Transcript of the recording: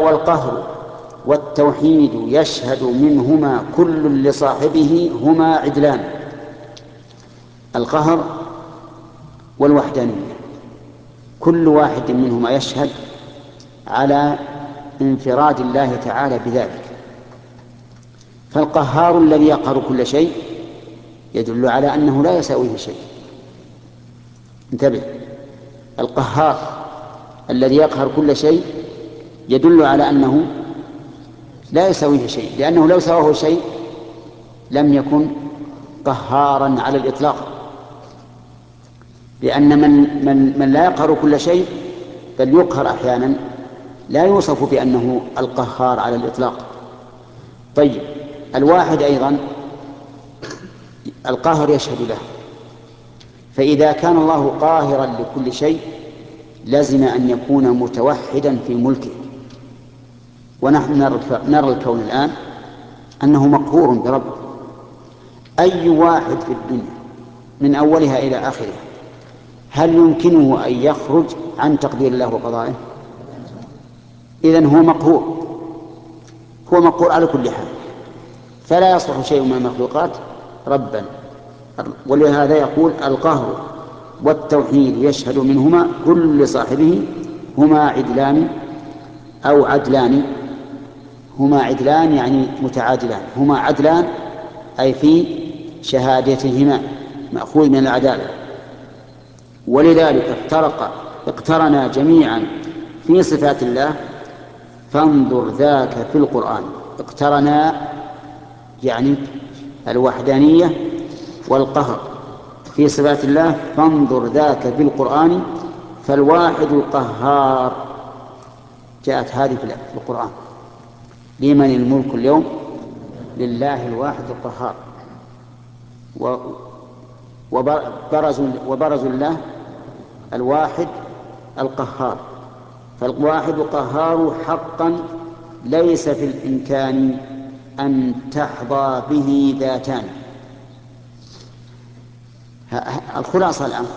والقهر والتوحيد يشهد منهما كل لصاحبه هما عدلان. القهر والوحدانية كل واحد منهما يشهد على انفراد الله تعالى بذلك. فالقهار الذي يقهر كل شيء يدل على أنه لا يساويه شيء. انتبه، القهار الذي يقهر كل شيء يدل على أنه لا يساويه شيء، لأنه لو سواه شيء لم يكن قهارا على الإطلاق. لأن من لا يقهر كل شيء بل يقهر أحيانا لا يوصف بأنه القهار على الإطلاق. طيب، الواحد أيضا القهر يشهد له، فإذا كان الله قاهرا لكل شيء لزم أن يكون متوحدا في ملكه. ونحن نرى الكون الآن أنه مقهور برب. أي واحد في الدنيا من أولها إلى آخرها هل يمكنه أن يخرج عن تقدير الله وقضائه؟ إذن هو مقهور، هو مقهور على كل حال، فلا يصلح شيء من المخلوقات ربا. ولهذا يقول القهر والتوحيد يشهد منهما كل صاحبه هما عدلان أو عدلان. هما عدلان يعني متعادلان، هما عدلان أي في شهادتهما مأخوذ من العدالة. ولذلك اقترنا جميعا في صفات الله، فانظر ذاك في القرآن. اقترنا يعني الوحدانية والقهر في صفات الله، فانظر ذاك في القرآن فالواحد القهار. جاءت هذه في القرآن: لمن الملك اليوم لله الواحد القهار. وبرزوا الله الواحد القهار. فالواحد القهار حقا ليس في الإمكان أن تحظى به ذاتان. الخلاصة الآن